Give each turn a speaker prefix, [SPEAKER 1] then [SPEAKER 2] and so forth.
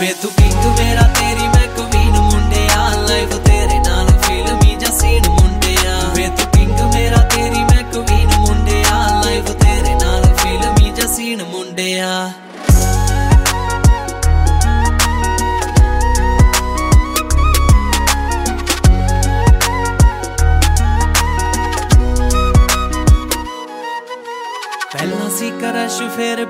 [SPEAKER 1] ਵੇ ਤੂੰ ਕਿੰਗ ਮੇਰਾ ਤੇਰੀ ਮੈਂ ਕਵੀਨ ਮੁੰਡਿਆ ਲਾਈਵ ਤੇਰੇ ਨਾਲ ਫਿਲਮੀ ਜਾਂ ਸੀਨ ਮੁੰਡਿਆ ਵੇ ਤੂੰ ਕਿੰਗ ਮੇਰਾ ਤੇਰੀ ਮੈਂ ਕਵੀਨ ਮੁੰਡਿਆ ਲਾਈਵ ਤੇਰੇ ਨਾਲ ਫਿਲਮੀ ਜਾਂ ਸੀਨ ਮੁੰਡਿਆ ਪਹਿਲਾਂ ਸੀ ਕਰਸ਼ ਫਿਰ